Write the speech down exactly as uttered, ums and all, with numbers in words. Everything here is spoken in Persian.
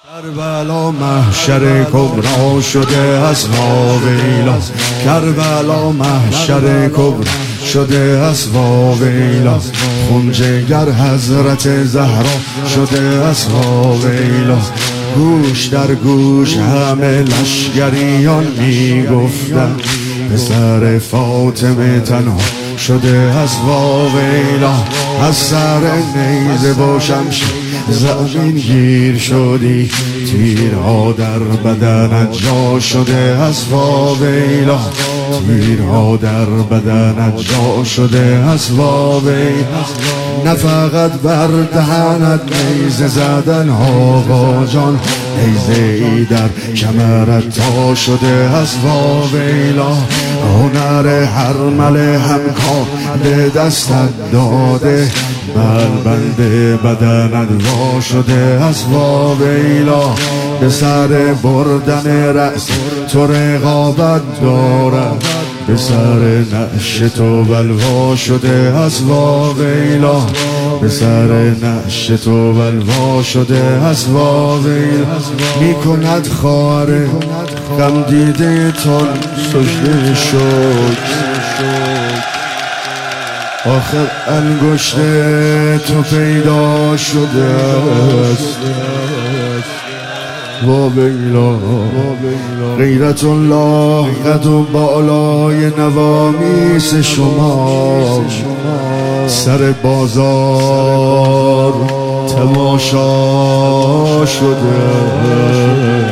کربلا محشر کبرا شده از واویلا، کربلا محشر کبرا شده از واویلا، خون جگر حضرت زهرا شده از واویلا. گوش در گوش همه لشگریان می گفتن، پسر فاطمه تنها شده از واویلا. از سر نیزه با شمشیر زمین گیر شدی، تیرها در بدن جا شده از واویلا، تیرها در بدن جا شده از واویلا. نه فقط بر دهنت نیزه زدن آقا جان، نیزه ای در کمرت تا شده از واویلا. هنر هر مل همکار به دستت داده، بلبند بدنت وا شده از واویلا. به سر بردن رأس تو رقابت دارد، به سر نعش تو بلوا شده از واویلا، به سر نعش تو بلوا شده از واویلا. می کند خاره غم دیده تان سجده شد، آخر انگشت تو پیدا شده است واویلا. غیرت الله قد و بالای نوامیس شما، سر بازار تماشا شده.